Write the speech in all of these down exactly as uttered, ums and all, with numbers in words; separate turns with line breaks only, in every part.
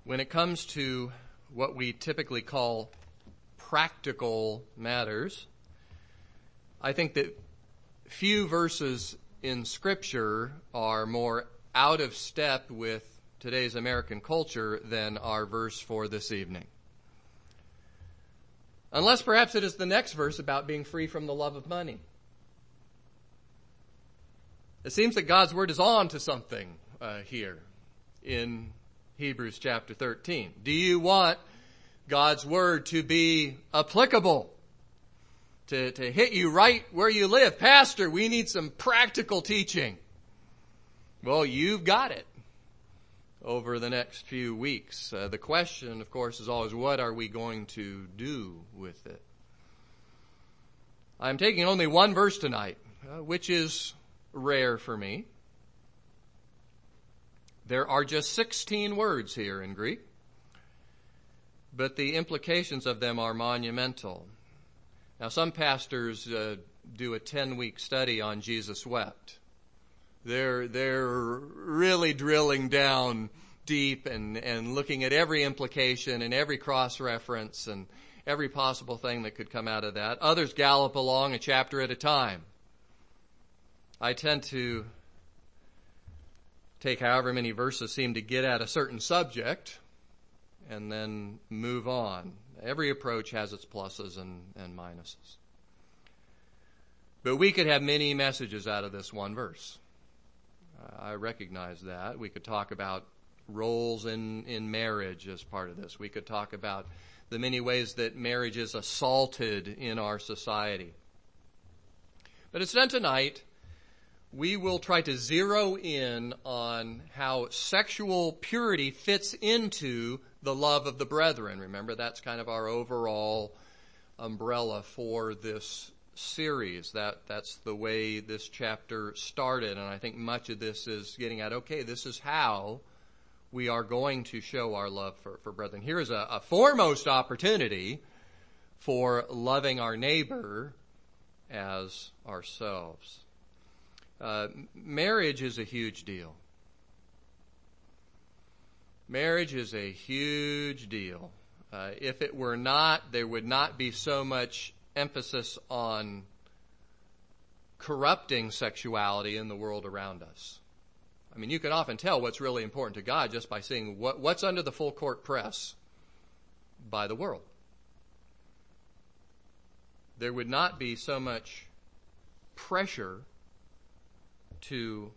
When it comes to what we typically call practical matters, I think that few verses in Scripture are more out of step with today's American culture than our verse for this evening. Unless perhaps it is the next verse about being free from the love of money. It seems that God's Word is on to something uh, here in Hebrews chapter thirteen. Do you want God's Word to be applicable? To, to hit you right where you live? Pastor, we need some practical teaching. Well, you've got it over the next few weeks. Uh, the question, of course, is always, what are we going to do with it? I'm taking only one verse tonight, uh, which is rare for me. There are just sixteen words here in Greek, but the implications of them are monumental. Now, some pastors uh, do a ten-week study on Jesus wept. They're, they're really drilling down deep and, and looking at every implication and every cross-reference and every possible thing that could come out of that. Others gallop along a chapter at a time. I tend to take however many verses seem to get at a certain subject and then move on. Every approach has its pluses and, and minuses. But we could have many messages out of this one verse. Uh, I recognize that. We could talk about roles in, in marriage as part of this. We could talk about the many ways that marriage is assaulted in our society. But instead tonight, we will try to zero in on how sexual purity fits into the love of the brethren. Remember, that's kind of our overall umbrella for this series. That that's the way this chapter started, and I think much of this is getting at, okay, this is how we are going to show our love for, for brethren. Here is a, a foremost opportunity for loving our neighbor as ourselves. Uh, marriage is a huge deal. Marriage is a huge deal. Uh, if it were not, there would not be so much emphasis on corrupting sexuality in the world around us. I mean, you can often tell what's really important to God just by seeing what, what's under the full court press by the world. There would not be so much pressure to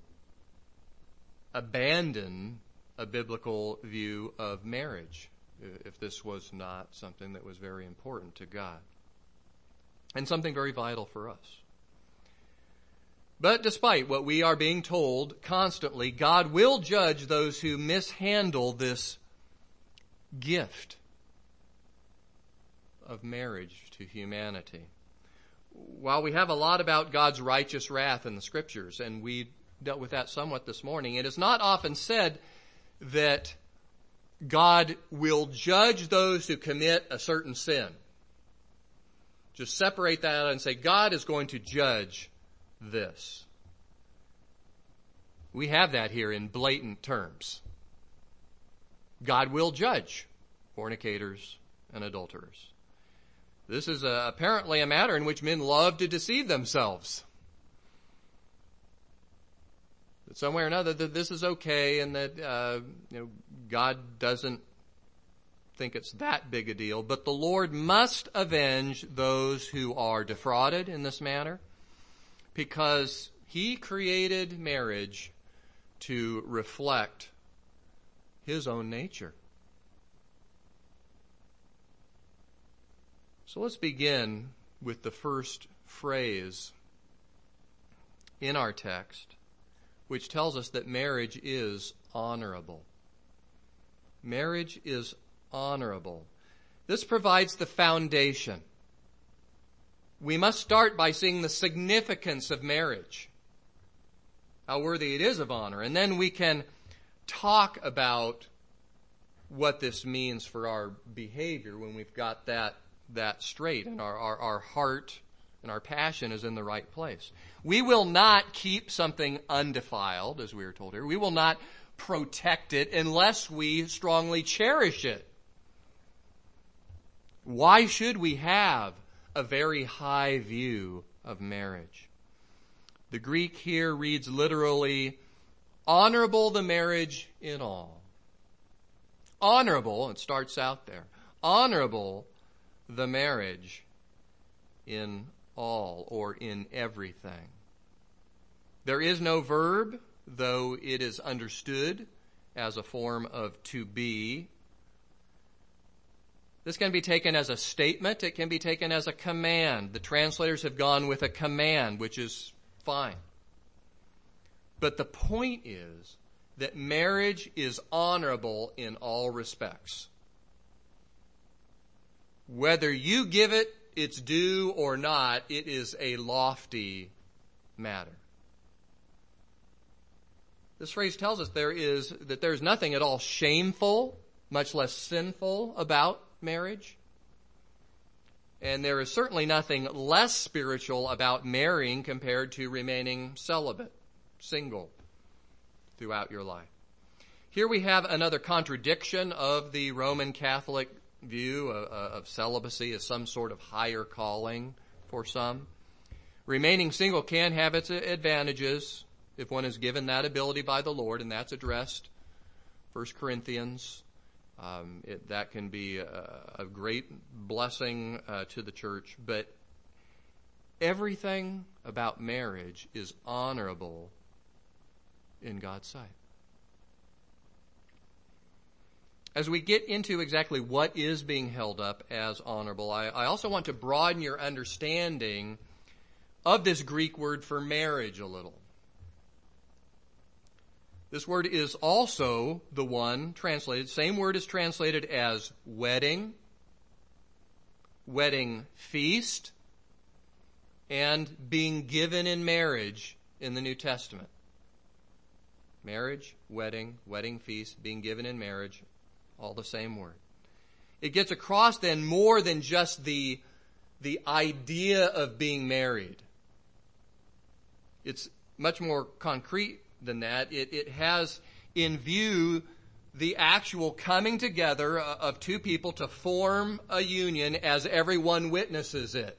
abandon a biblical view of marriage if this was not something that was very important to God and something very vital for us. But despite what we are being told constantly, God will judge those who mishandle this gift of marriage to humanity. While we have a lot about God's righteous wrath in the Scriptures, and we dealt with that somewhat this morning, it is not often said that God will judge those who commit a certain sin. Just separate that out and say, God is going to judge this. We have that here in blatant terms. God will judge fornicators and adulterers. This is a, apparently a matter in which men love to deceive themselves. That some way or another that this is okay and that uh, you know, God doesn't think it's that big a deal. But the Lord must avenge those who are defrauded in this manner because He created marriage to reflect His own nature. So let's begin with the first phrase in our text, which tells us that marriage is honorable. Marriage is honorable. This provides the foundation. We must start by seeing the significance of marriage, how worthy it is of honor, and then we can talk about what this means for our behavior when we've got that that straight and our, our, our heart and our passion is in the right place. We will not keep something undefiled, as we are told here. We will not protect it unless we strongly cherish it. Why should we have a very high view of marriage? The Greek here reads literally, honorable the marriage in all. Honorable, it starts out there, honorable the marriage in all, or in everything. There is no verb, though it is understood as a form of to be. This can be taken as a statement. It can be taken as a command. The translators have gone with a command, which is fine. But the point is that marriage is honorable in all respects. Whether you give it its due or not, it is a lofty matter. This phrase tells us there is that there is nothing at all shameful, much less sinful, about marriage. And there is certainly nothing less spiritual about marrying compared to remaining celibate, single, throughout your life. Here we have another contradiction of the Roman Catholic view of, of celibacy as some sort of higher calling for some. Remaining single can have its advantages if one is given that ability by the Lord, and that's addressed. First Corinthians, um, it, that can be a, a great blessing uh, to the church. But everything about marriage is honorable in God's sight. As we get into exactly what is being held up as honorable, I, I also want to broaden your understanding of this Greek word for marriage a little. This word is also the one translated, same word is translated as wedding, wedding feast, and being given in marriage in the New Testament. Marriage, wedding, wedding feast, being given in marriage, all the same word. It gets across then more than just the, the idea of being married. It's much more concrete than that. It, it has in view the actual coming together of two people to form a union as everyone witnesses it.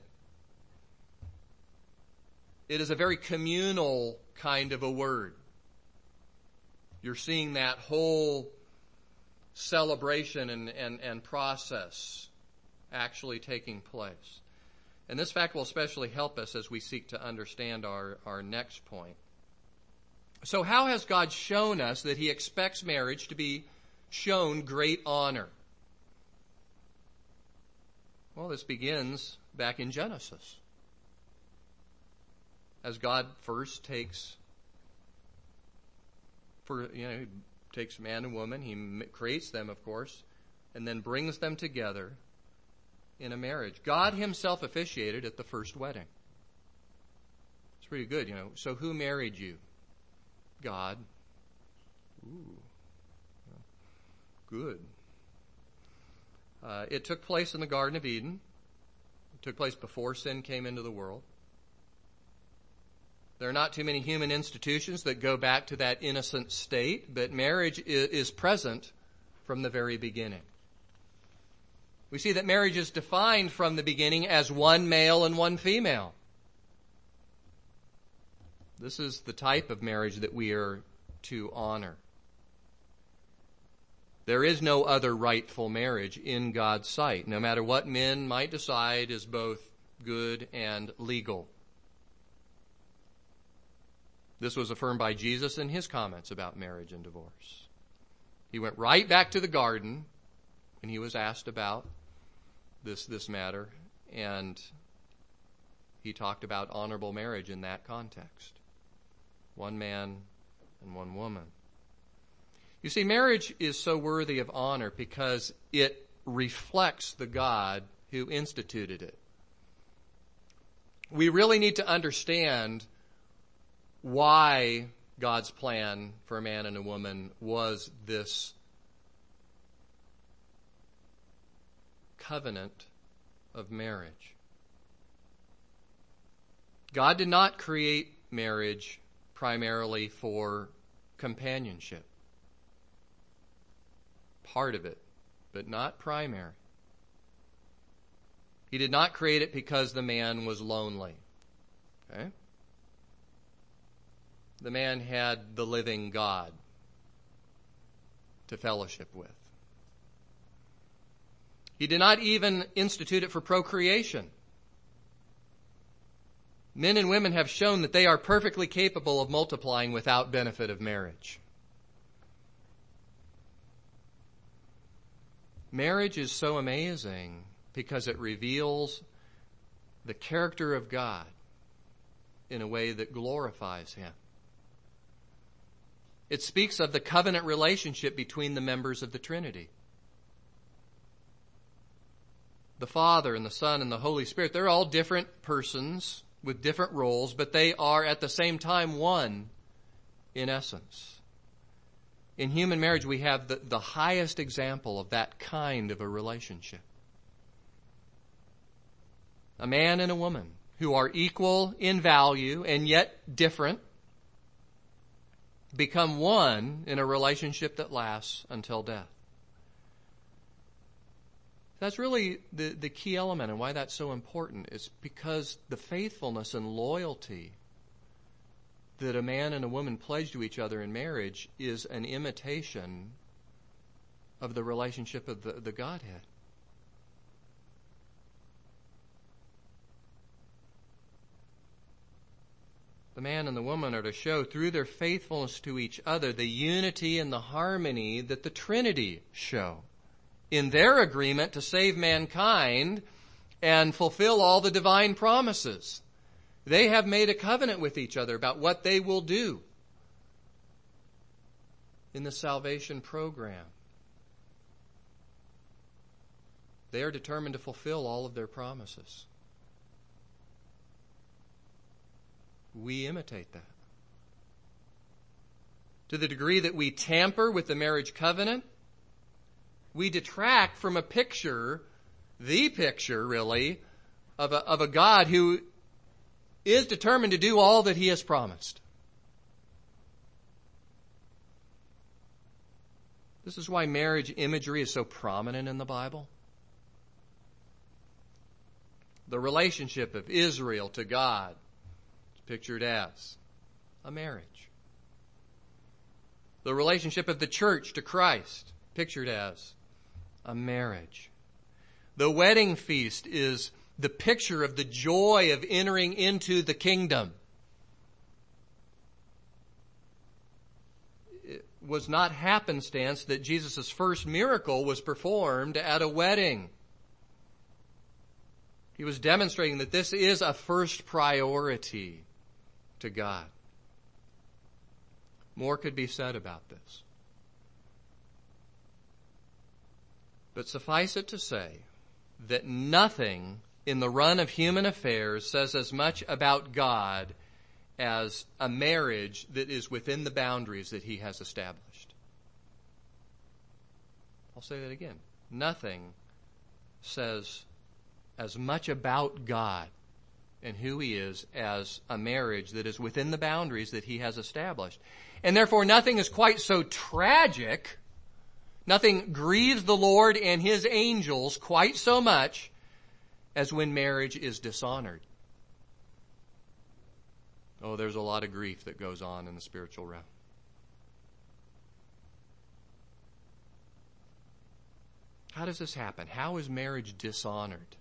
It is a very communal kind of a word. You're seeing that whole celebration and, and, and process actually taking place. And this fact will especially help us as we seek to understand our, our next point. So how has God shown us that he expects marriage to be shown great honor? Well, this begins back in Genesis. As God first takes, for you know, he takes man and woman, he creates them, of course, and then brings them together in a marriage. God himself officiated at the first wedding. It's pretty good, you know. So who married you? God. Ooh. Good. Uh, it took place in the Garden of Eden. It took place before sin came into the world. There are not too many human institutions that go back to that innocent state, but marriage is, is present from the very beginning. We see that marriage is defined from the beginning as one male and one female. This is the type of marriage that we are to honor. There is no other rightful marriage in God's sight, no matter what men might decide is both good and legal. This was affirmed by Jesus in his comments about marriage and divorce. He went right back to the garden when he was asked about this, this matter, and he talked about honorable marriage in that context. One man and one woman. You see, marriage is so worthy of honor because it reflects the God who instituted it. We really need to understand why God's plan for a man and a woman was this covenant of marriage. God did not create marriage primarily for companionship. part of it, but not primary. He did not create it because the man was lonely. Okay? The man had the living God to fellowship with. He did not even institute it for procreation. Men and women have shown that they are perfectly capable of multiplying without benefit of marriage. Marriage is so amazing because it reveals the character of God in a way that glorifies Him. It speaks of the covenant relationship between the members of the Trinity. The Father and the Son and the Holy Spirit, they're all different persons with different roles, but they are at the same time one in essence. In human marriage, we have the, the highest example of that kind of a relationship. A man and a woman who are equal in value and yet different become one in a relationship that lasts until death. That's really the, the key element, and why that's so important is because the faithfulness and loyalty that a man and a woman pledge to each other in marriage is an imitation of the relationship of the, the Godhead. The man and the woman are to show through their faithfulness to each other the unity and the harmony that the Trinity show in their agreement to save mankind and fulfill all the divine promises. They have made a covenant with each other about what they will do in the salvation program. They are determined to fulfill all of their promises. We imitate that. To the degree that we tamper with the marriage covenant, we detract from a picture, the picture really, of a, of a God who is determined to do all that He has promised. This is why marriage imagery is so prominent in the Bible. The relationship of Israel to God is pictured as a marriage. The relationship of the church to Christ, pictured as a marriage. The wedding feast is the picture of the joy of entering into the kingdom. It was not happenstance that Jesus' first miracle was performed at a wedding. He was demonstrating that this is a first priority to God. More could be said about this. But suffice it to say that nothing in the run of human affairs says as much about God as a marriage that is within the boundaries that He has established. I'll say that again. Nothing says as much about God and who He is as a marriage that is within the boundaries that He has established. And therefore nothing is quite so tragic, nothing grieves the Lord and His angels quite so much as when marriage is dishonored. Oh, there's a lot of grief that goes on in the spiritual realm. How does this happen? How is marriage dishonored?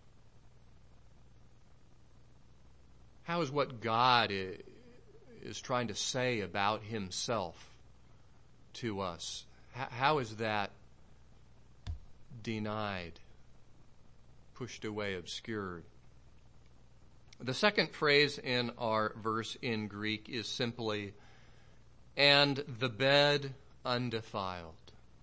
How is what God is trying to say about Himself to us, how is that denied, pushed away, obscured? The second phrase in our verse in Greek is simply, and the bed undefiled.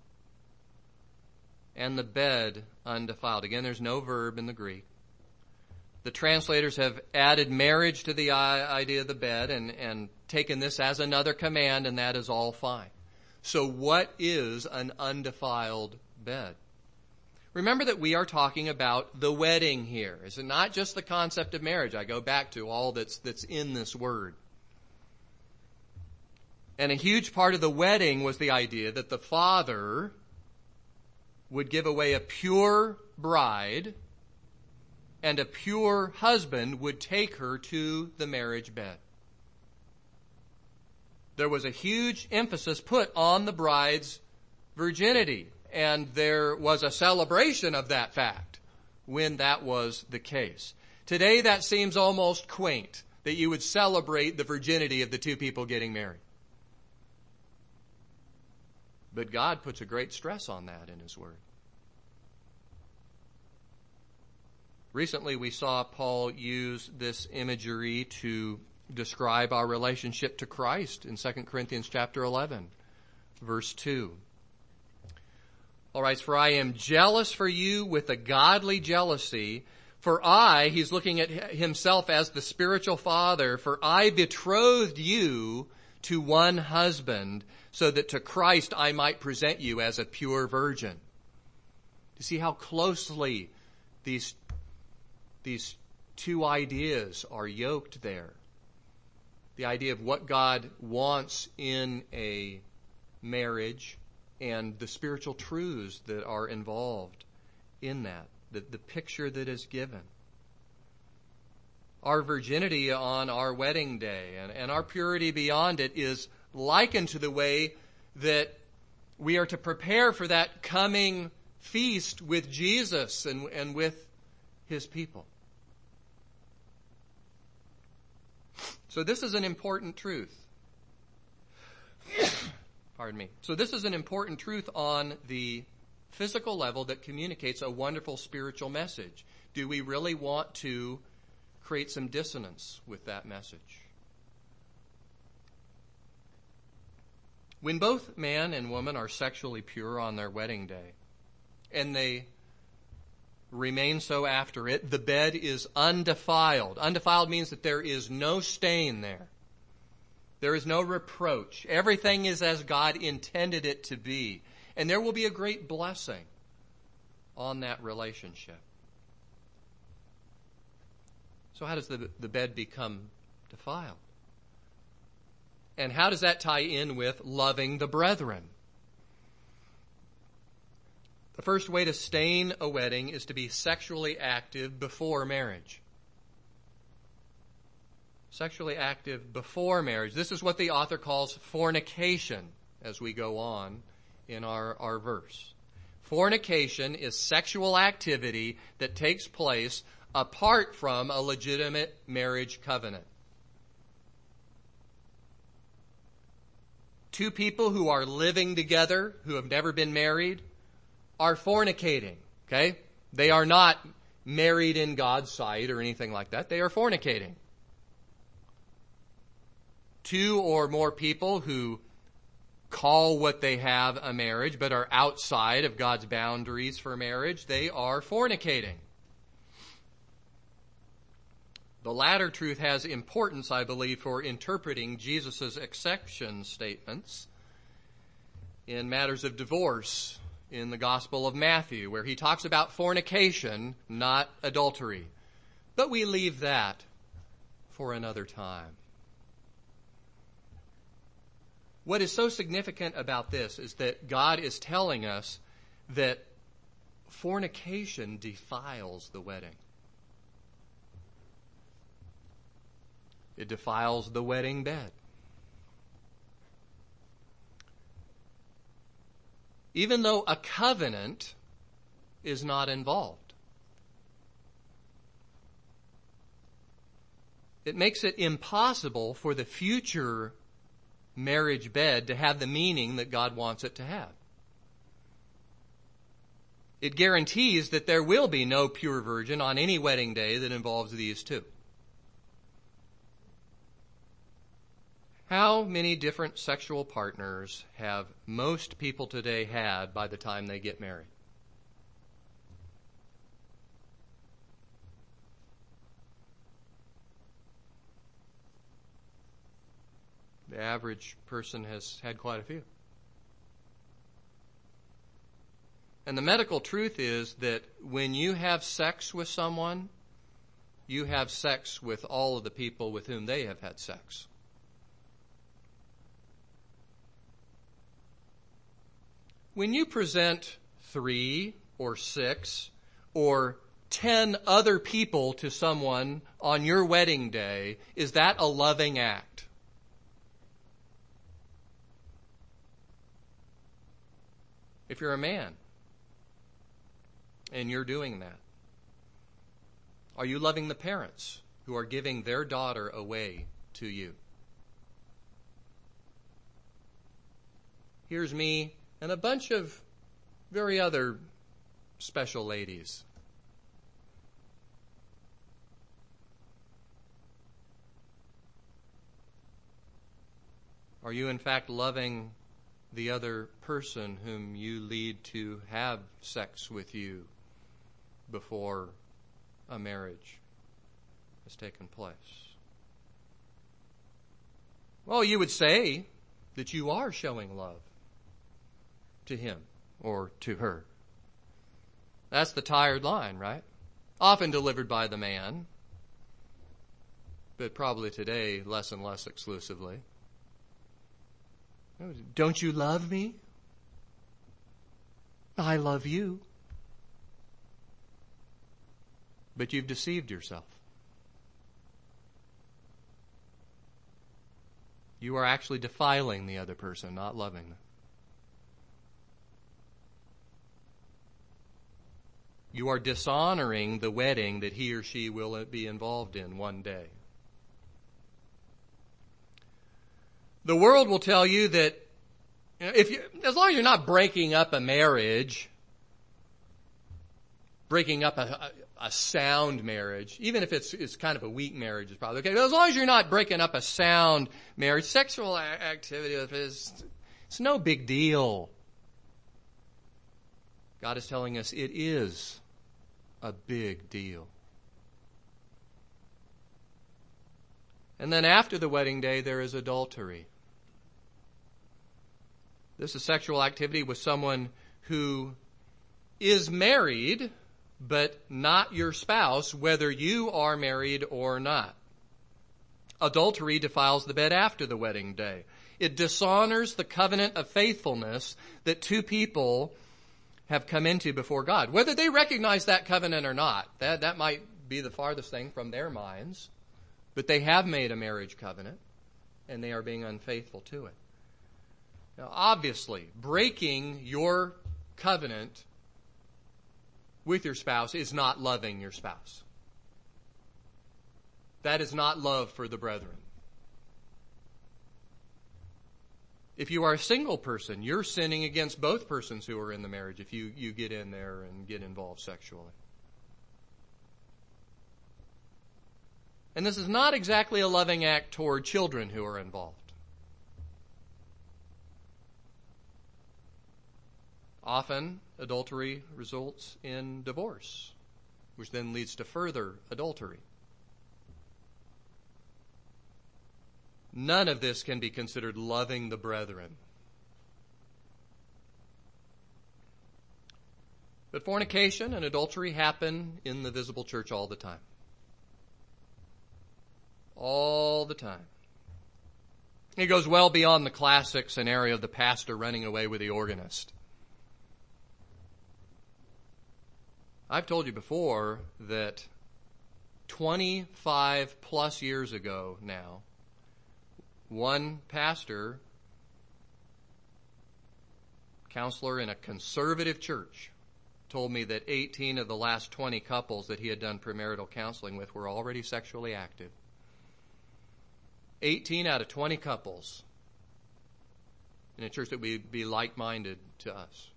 And the bed undefiled. Again, there's no verb in the Greek. The translators have added marriage to the idea of the bed and, and taken this as another command, and that is all fine. So what is an undefiled bed? Remember that we are talking about the wedding here. It's not just the concept of marriage. I go back to all that's, that's in this word. And a huge part of the wedding was the idea that the father would give away a pure bride, and a pure husband would take her to the marriage bed. There was a huge emphasis put on the bride's virginity, and there was a celebration of that fact when that was the case. Today that seems almost quaint, that you would celebrate the virginity of the two people getting married. But God puts a great stress on that in His Word. Recently we saw Paul use this imagery to describe our relationship to Christ in Second Corinthians chapter eleven, verse two. All right, for I am jealous for you with a godly jealousy. For I, he's looking at himself as the spiritual father, for I betrothed you to one husband, so that to Christ I might present you as a pure virgin. You see how closely these, these two ideas are yoked there. The idea of what God wants in a marriage and the spiritual truths that are involved in that, the, the picture that is given. Our virginity on our wedding day and, and our purity beyond it is likened to the way that we are to prepare for that coming feast with Jesus and, and with His people. So this is an important truth. Pardon me. So this is an important truth on the physical level that communicates a wonderful spiritual message. Do we really want to create some dissonance with that message? When both man and woman are sexually pure on their wedding day, and they remain so after it, the bed is undefiled. Undefiled means that there is no stain there. There is no reproach. Everything is as God intended it to be. And there will be a great blessing on that relationship. So how does the, the bed become defiled? And how does that tie in with loving the brethren? The first way to stain a wedding is to be sexually active before marriage. Sexually active before marriage. This is what the author calls fornication as we go on in our, our verse. Fornication is sexual activity that takes place apart from a legitimate marriage covenant. Two people who are living together, who have never been married, are fornicating, okay? They are not married in God's sight or anything like that. They are fornicating. Two or more people who call what they have a marriage but are outside of God's boundaries for marriage, they are fornicating. The latter truth has importance, I believe, for interpreting Jesus' exception statements in matters of divorce in the Gospel of Matthew, where he talks about fornication, not adultery. But we leave that for another time. What is so significant about this is that God is telling us that fornication defiles the wedding. It defiles the wedding bed. Even though a covenant is not involved. It makes it impossible for the future marriage bed to have the meaning that God wants it to have. It guarantees that there will be no pure virgin on any wedding day that involves these two. How many different sexual partners have most people today had by the time they get married? The average person has had quite a few. And the medical truth is that when you have sex with someone, you have sex with all of the people with whom they have had sex. When you present three or six or ten other people to someone on your wedding day, is that a loving act? If you're a man and you're doing that, are you loving the parents who are giving their daughter away to you? Here's me and a bunch of very other special ladies. Are you in fact loving the other person whom you lead to have sex with you before a marriage has taken place? Well, you would say that you are showing love to him or to her. That's the tired line, right? Often delivered by the man, but probably today less and less exclusively. Don't you love me? I love you. But you've deceived yourself. You are actually defiling the other person, not loving them. You are dishonoring the wedding that he or she will be involved in one day. The world will tell you that, you know, if you, as long as you're not breaking up a marriage, breaking up a, a, a sound marriage, even if it's it's kind of a weak marriage, is probably okay. But as long as you're not breaking up a sound marriage, sexual activity is it's no big deal. God is telling us it is a big deal. And then after the wedding day, there is adultery. This is sexual activity with someone who is married, but not your spouse, whether you are married or not. Adultery defiles the bed after the wedding day. It dishonors the covenant of faithfulness that two people have come into before God. Whether they recognize that covenant or not, that, that might be the farthest thing from their minds. But they have made a marriage covenant, and they are being unfaithful to it. Now, obviously, breaking your covenant with your spouse is not loving your spouse. That is not love for the brethren. If you are a single person, you're sinning against both persons who are in the marriage if you, you get in there and get involved sexually. And this is not exactly a loving act toward children who are involved. Often, adultery results in divorce, which then leads to further adultery. None of this can be considered loving the brethren. But fornication and adultery happen in the visible church all the time. All the time. It goes well beyond the classic scenario of the pastor running away with the organist. I've told you before that twenty-five plus years ago now, one pastor, counselor in a conservative church, told me that eighteen of the last twenty couples that he had done premarital counseling with were already sexually active. eighteen out of twenty couples in a church that would be like-minded to us.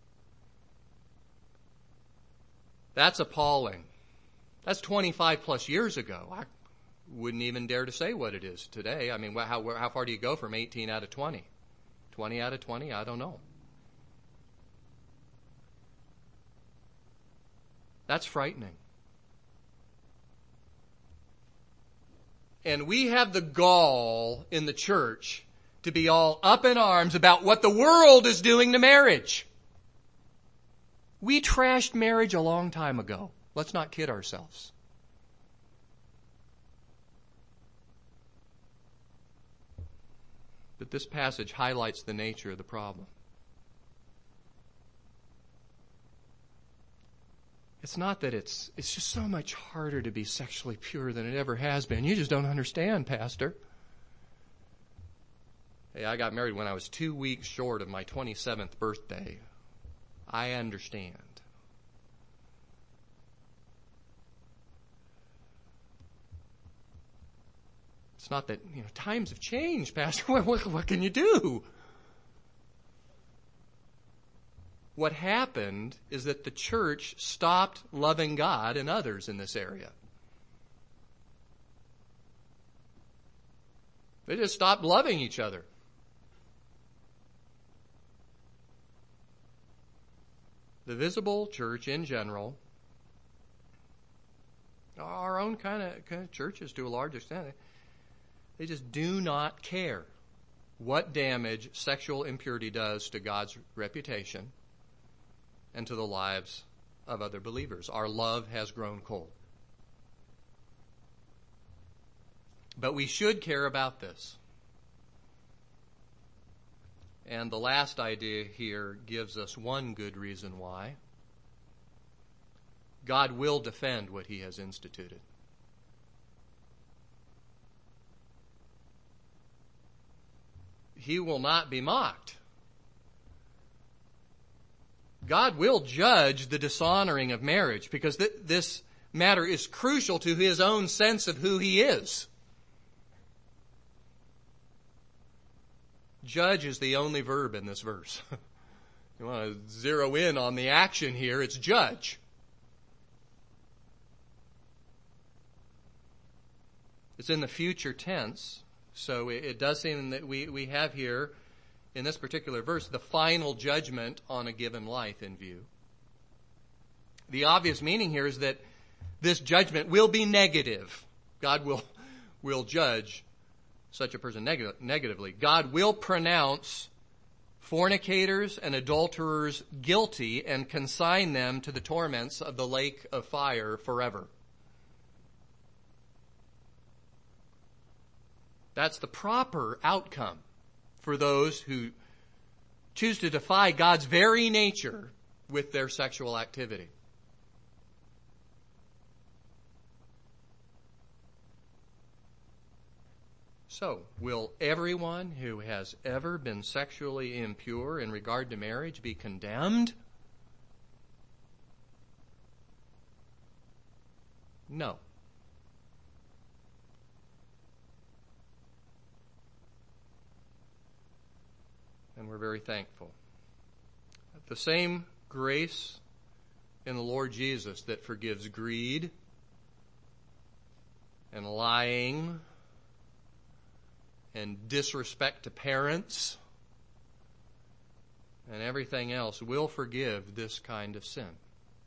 That's appalling. That's twenty-five plus years ago. I wouldn't even dare to say what it is today. I mean, how, how far do you go from eighteen out of twenty? twenty out of twenty? I don't know. That's frightening. And we have the gall in the church to be all up in arms about what the world is doing to marriage. We trashed marriage a long time ago. Let's not kid ourselves. But this passage highlights the nature of the problem. It's not that it's, it's just so much harder to be sexually pure than it ever has been. You just don't understand, Pastor. Hey, I got married when I was two weeks short of my twenty-seventh birthday. I understand. It's not that, you know, times have changed, Pastor. What, what, what can you do? What happened is that the church stopped loving God and others in this area. They just stopped loving each other. The visible church in general, our own kind of, kind of churches to a large extent, they just do not care what damage sexual impurity does to God's reputation and to the lives of other believers. Our love has grown cold. But we should care about this. And the last idea here gives us one good reason why. God will defend what he has instituted. He will not be mocked. God will judge the dishonoring of marriage because th- this matter is crucial to his own sense of who he is. Judge is the only verb in this verse. You want to zero in on the action here, it's judge. It's in the future tense, so it, it does seem that we, we have here in this particular verse, the final judgment on a given life in view. The obvious meaning here is that this judgment will be negative. God will, will judge such a person neg- negatively. God will pronounce fornicators and adulterers guilty and consign them to the torments of the lake of fire forever. That's the proper outcome for those who choose to defy God's very nature with their sexual activity. So, will everyone who has ever been sexually impure in regard to marriage be condemned? No. And we're very thankful. The same grace in the Lord Jesus that forgives greed and lying and disrespect to parents and everything else will forgive this kind of sin.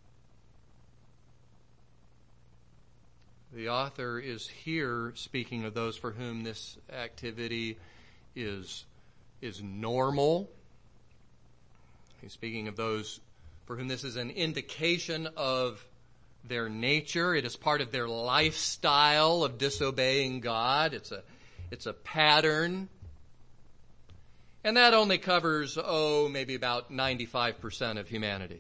The author is here speaking of those for whom this activity is is normal. He's speaking of those for whom this is an indication of their nature. It is part of their lifestyle of disobeying God. It's a, it's a pattern. And that only covers, oh, maybe about ninety-five percent of humanity.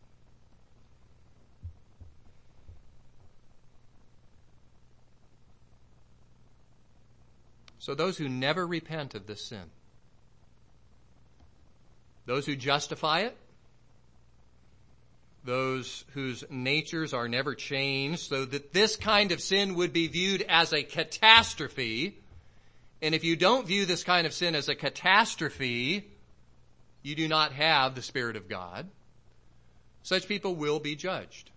So those who never repent of this sin, those who justify it, those whose natures are never changed, so that this kind of sin would be viewed as a catastrophe. And if you don't view this kind of sin as a catastrophe, you do not have the Spirit of God. Such people will be judged.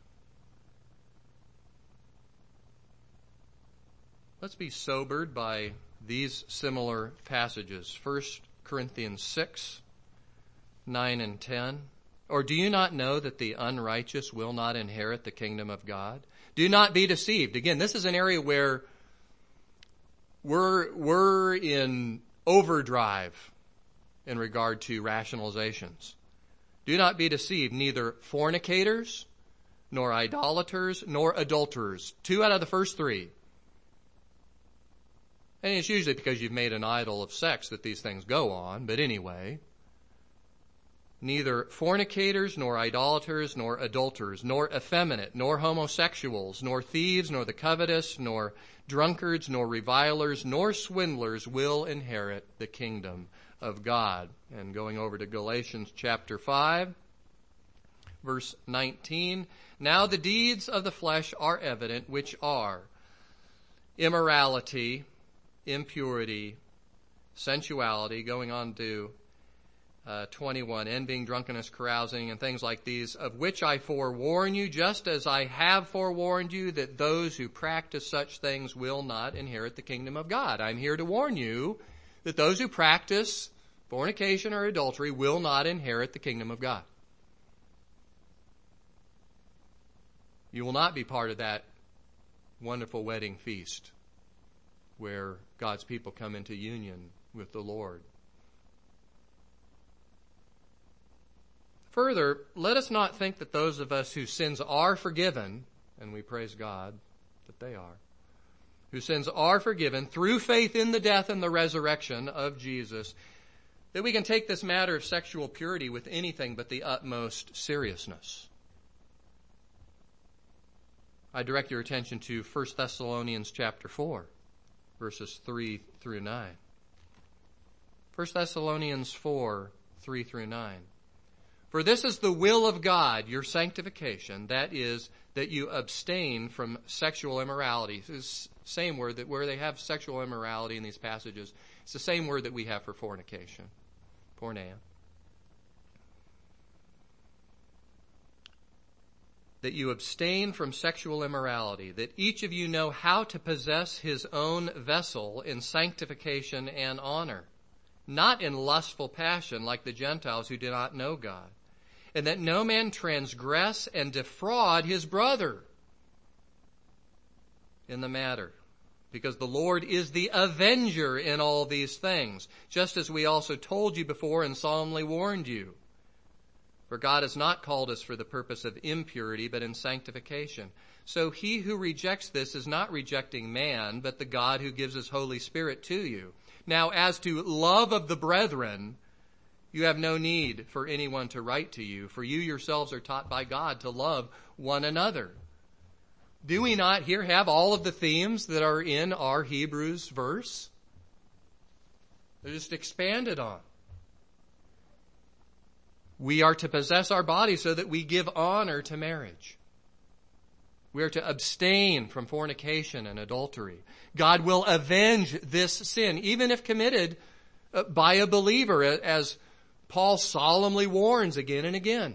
Let's be sobered by these similar passages. First Corinthians six. nine and ten. Or do you not know that the unrighteous will not inherit the kingdom of God? Do not be deceived. Again, this is an area where we're, we're in overdrive in regard to rationalizations. Do not be deceived. Neither fornicators, nor idolaters, nor adulterers. Two out of the first three. And it's usually because you've made an idol of sex that these things go on, but anyway. neither fornicators, nor idolaters, nor adulterers, nor effeminate, nor homosexuals, nor thieves, nor the covetous, nor drunkards, nor revilers, nor swindlers will inherit the kingdom of God. And going over to Galatians chapter five, verse nineteen, now the deeds of the flesh are evident, which are immorality, impurity, sensuality, going on to uh, twenty-one, envying, drunkenness, carousing, and things like these, of which I forewarn you, just as I have forewarned you, that those who practice such things will not inherit the kingdom of God. I'm here to warn you that those who practice fornication or adultery will not inherit the kingdom of God. You will not be part of that wonderful wedding feast where God's people come into union with the Lord. Further, let us not think that those of us whose sins are forgiven, and we praise God that they are, whose sins are forgiven through faith in the death and the resurrection of Jesus, that we can take this matter of sexual purity with anything but the utmost seriousness. I direct your attention to First Thessalonians chapter four, verses three through nine. First Thessalonians four, three through nine. For this is the will of God, your sanctification, that is, that you abstain from sexual immorality. It's the same word that where they have sexual immorality in these passages, it's the same word that we have for fornication, porneia. That you abstain from sexual immorality, that each of you know how to possess his own vessel in sanctification and honor, not in lustful passion like the Gentiles who do not know God, and that no man transgress and defraud his brother in the matter, because the Lord is the avenger in all these things, just as we also told you before and solemnly warned you. For God has not called us for the purpose of impurity, but in sanctification. So he who rejects this is not rejecting man, but the God who gives his Holy Spirit to you. Now, as to love of the brethren, you have no need for anyone to write to you, for you yourselves are taught by God to love one another. Do we not here have all of the themes that are in our Hebrews verse? They're just expanded on. We are to possess our body so that we give honor to marriage. We are to abstain from fornication and adultery. God will avenge this sin, even if committed by a believer, as Paul solemnly warns again and again.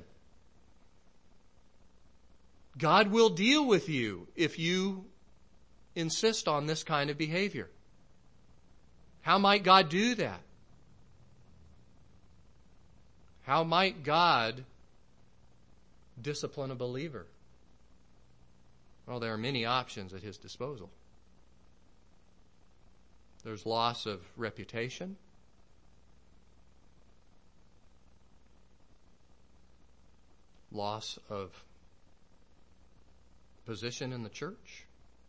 God will deal with you if you insist on this kind of behavior. How might God do that? How might God discipline a believer? Well, there are many options at his disposal. There's loss of reputation. Loss of position in the church.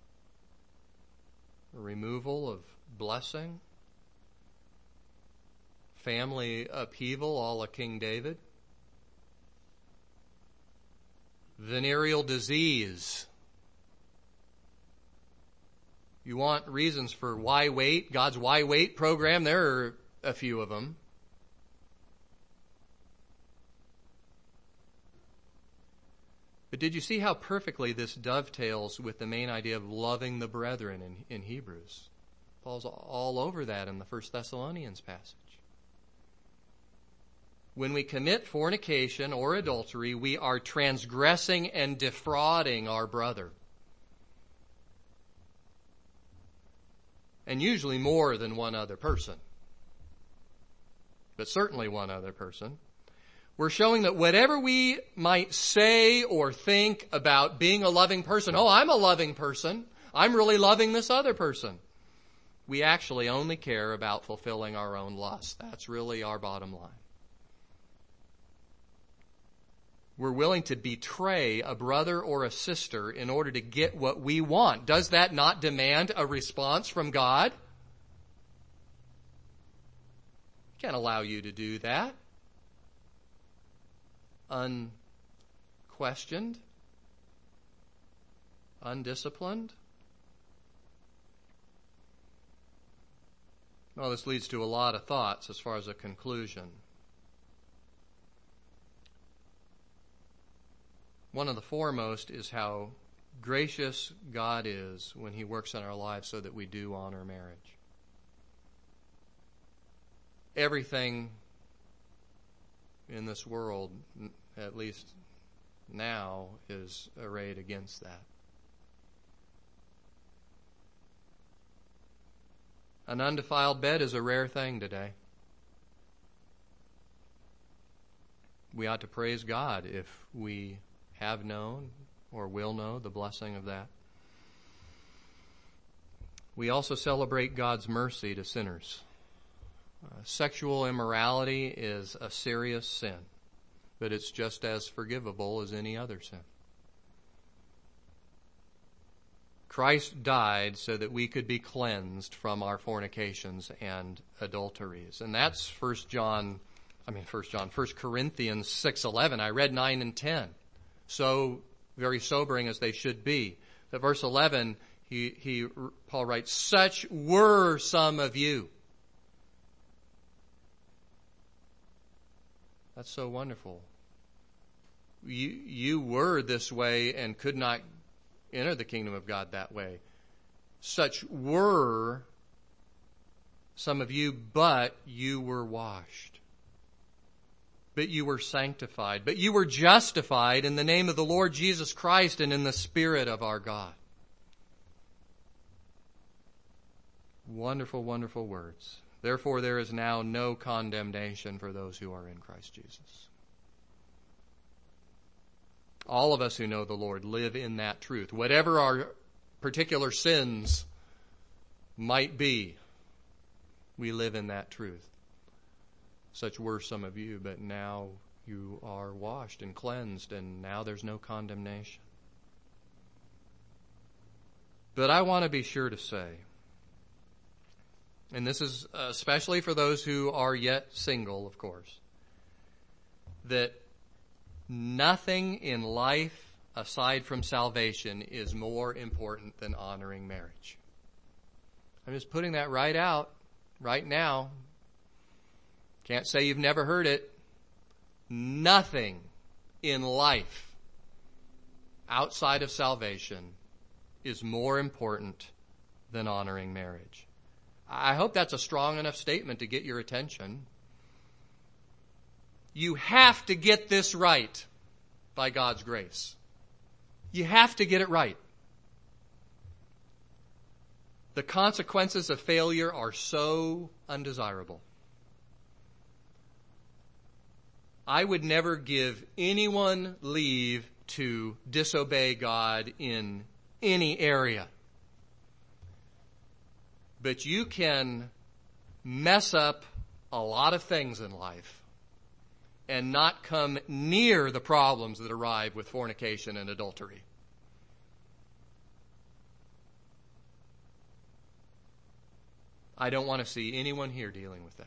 Removal of blessing. Family upheaval, a la King David. Venereal disease. You want reasons for why wait? God's why wait program, there are a few of them. But did you see how perfectly this dovetails with the main idea of loving the brethren in, in Hebrews? Paul's all over that in the First Thessalonians passage. When we commit fornication or adultery, we are transgressing and defrauding our brother. And usually more than one other person. But certainly one other person. We're showing that whatever we might say or think about being a loving person, oh, I'm a loving person, I'm really loving this other person. We actually only care about fulfilling our own lust. That's really our bottom line. We're willing to betray a brother or a sister in order to get what we want. Does that not demand a response from God? He can't allow you to do that. unquestioned, undisciplined? Well, this leads to a lot of thoughts as far as a conclusion. One of the foremost is how gracious God is when He works in our lives so that we do honor marriage. Everything in this world, at least now, is arrayed against that. An undefiled bed is a rare thing today. We ought to praise God if we have known or will know the blessing of that. We also celebrate God's mercy to sinners. Uh, sexual immorality is a serious sin, but it's just as forgivable as any other sin. Christ died so that we could be cleansed from our fornications and adulteries. And that's First John, I mean First John, First Corinthians six eleven. I read nine and ten. So very sobering as they should be. But verse eleven, he, he, Paul writes, such were some of you. That's so wonderful. You, you were this way and could not enter the kingdom of God that way. Such were some of you, but you were washed. But you were sanctified. But you were justified in the name of the Lord Jesus Christ and in the Spirit of our God. Wonderful, wonderful words. Therefore, there is now no condemnation for those who are in Christ Jesus. All of us who know the Lord live in that truth. Whatever our particular sins might be, we live in that truth. Such were some of you, but now you are washed and cleansed, and now there's no condemnation. But I want to be sure to say, and this is especially for those who are yet single, of course, that nothing in life aside from salvation is more important than honoring marriage. I'm just putting that right out, right now. Can't say you've never heard it. Nothing in life outside of salvation is more important than honoring marriage. I hope that's a strong enough statement to get your attention. You have to get this right by God's grace. You have to get it right. The consequences of failure are so undesirable. I would never give anyone leave to disobey God in any area. But you can mess up a lot of things in life and not come near the problems that arrive with fornication and adultery. I don't want to see anyone here dealing with that.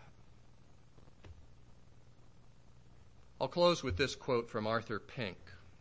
I'll close with this quote from Arthur Pink.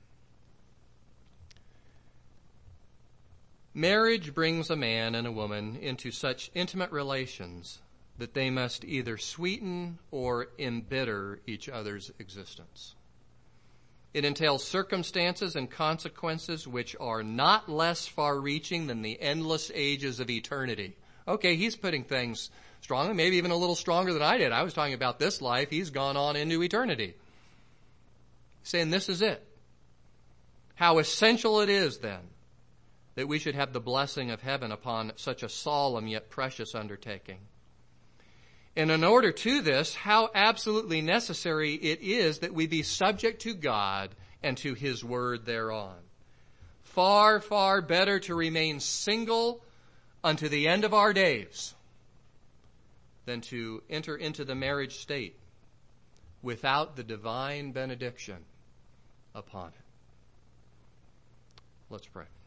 Marriage brings a man and a woman into such intimate relations that they must either sweeten or embitter each other's existence. It entails circumstances and consequences which are not less far-reaching than the endless ages of eternity. Okay, he's putting things strongly, maybe even a little stronger than I did. I was talking about this life. He's gone on into eternity. Saying this is it. How essential it is then that we should have the blessing of heaven upon such a solemn yet precious undertaking. And in order to this, how absolutely necessary it is that we be subject to God and to His word thereon. Far, far better to remain single unto the end of our days than to enter into the marriage state without the divine benediction upon it. Let's pray.